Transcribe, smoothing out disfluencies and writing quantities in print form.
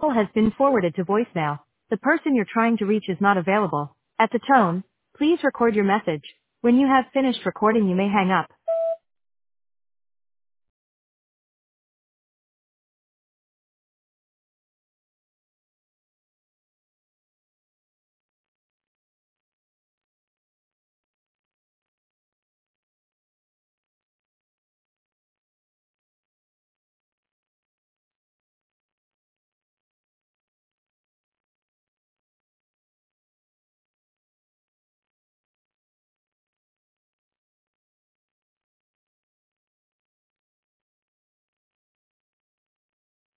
call has been forwarded to voicemail. The person you're trying to reach is not available. At the tone, please record your message. When you have finished recording, you may hang up.